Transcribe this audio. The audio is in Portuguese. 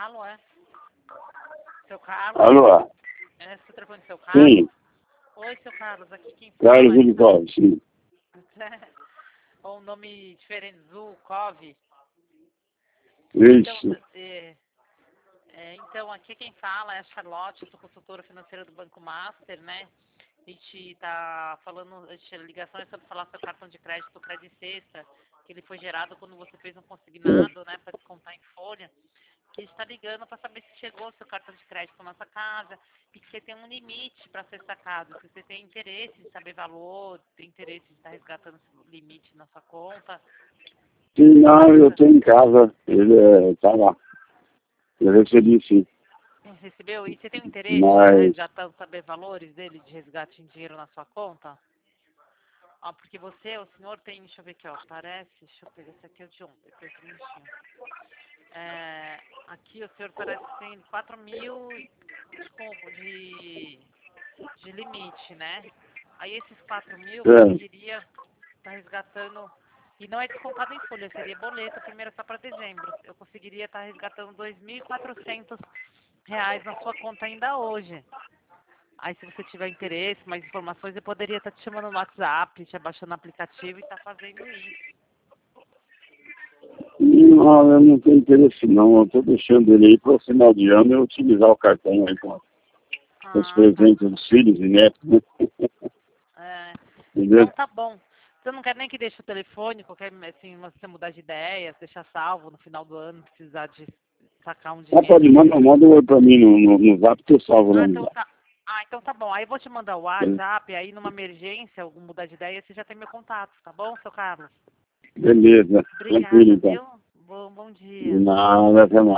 Alô, é? Seu Carlos? Alô? É, seu telefone do seu Carlos? Sim, Oi, seu Carlos, aqui quem fala Carlos Unicov, sim. ou um nome diferente, Zulkov. Então, Isso. então, aqui quem fala é a Charlotte, eu sou consultora financeira do Banco Master, né? A gente tá falando, a ligação é sobre falar seu cartão de crédito, o Credit Sexta, que ele foi gerado quando você fez um consignado, né, para descontar em folha. Que a gente está ligando para saber se chegou o seu cartão de crédito na sua casa e que você tem um limite para ser sacado. Se você tem interesse em saber valor, tem interesse em estar resgatando esse limite na sua conta. Sim, não, eu estou em casa. Ele tá lá. Eu recebi sim. Recebeu? E você tem um interesse em estar Mas, resgatando, saber valores dele de resgate em dinheiro na sua conta? Ó, porque você, o senhor tem, deixa eu ver aqui, ó, parece, deixa eu pegar esse aqui é o de ontem, que eu preenchi. Aqui o senhor parece que tem 4 mil de limite, né? Aí esses 4 mil eu conseguiria estar resgatando, e não é descontado em folha, seria boleto, primeiro só para dezembro. Eu conseguiria estar resgatando R$ 2.400 na sua conta ainda hoje. Aí se você tiver interesse, mais informações, eu poderia estar te chamando no WhatsApp, te abaixando o aplicativo e estar fazendo isso. não, eu não tenho interesse não. Eu estou deixando ele aí para o final de ano eu utilizar o cartão aí com os Ah, tá. presentes dos filhos e netos, né? Então Entendeu? tá bom. Você não quer nem que deixe o telefone, qualquer, assim, você mudar de ideia, deixar salvo no final do ano, precisar de sacar um Ah, dinheiro? pode, manda um oi para mim no zap que eu salvo lá no zap. Então tá bom. Aí eu vou te mandar o WhatsApp, aí numa emergência, algum mudar de ideia, você já tem meu contato, tá bom, seu Carlos? Beleza, tranquilo Obrigada, então. viu? Bom De dia. nada, até mais.